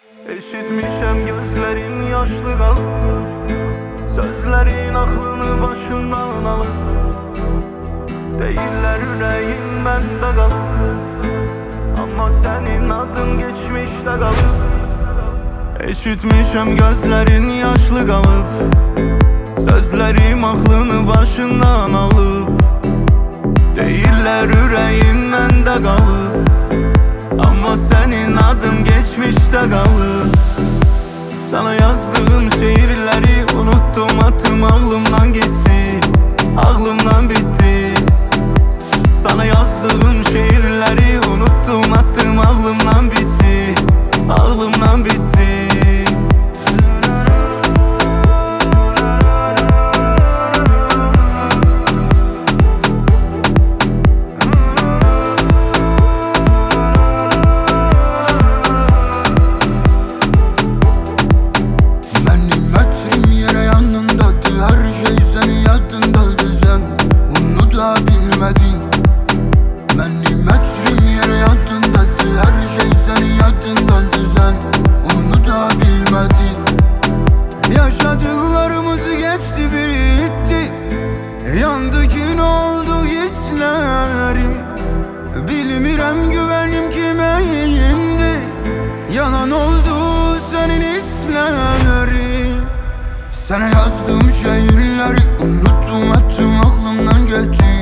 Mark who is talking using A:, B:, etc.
A: Eşitmişem gözlerin yaşlı kal, sözlerin aklını başından alır. Değiller yüreğin bende kal, ama senin adın geçmişte kalır. Eşitmişem gözlerin yaşlı kalıp, sözlerim aklını başından alıp. Değiller yüreğin bende kalıp, ama senin adın geçmişte kalır. Sana yazdığım şiirleri unuttum, attım, aklımdan gitti, aklımdan bitti. Sana yazdığım şiirleri unuttum, attım, aklımdan bitti, aklımdan bitti. Yaşadıklarımız geçti bitti, yandı gün oldu hislerim. Bilmirem güvenim kime indi, yalan oldu senin hislerin. Sana yazdığım şiirleri unuttum, attım, aklımdan gitti.